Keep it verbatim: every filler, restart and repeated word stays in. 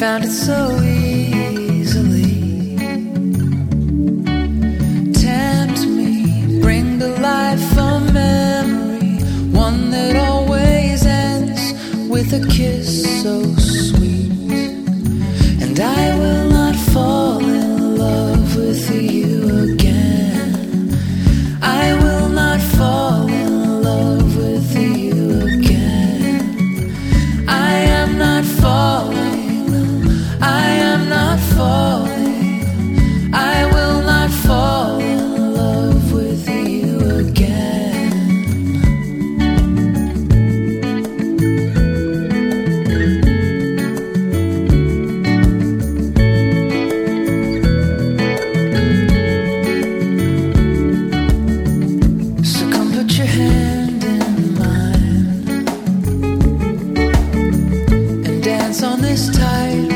found it so easily. Tempt me, bring to life a memory, one that always ends with a kiss so sweet. And I will not fall in love with you again. I will not fall in love with you again. I am not falling, I am not falling. I will not fall in love with you again. So come put your hand in mine and dance on this tight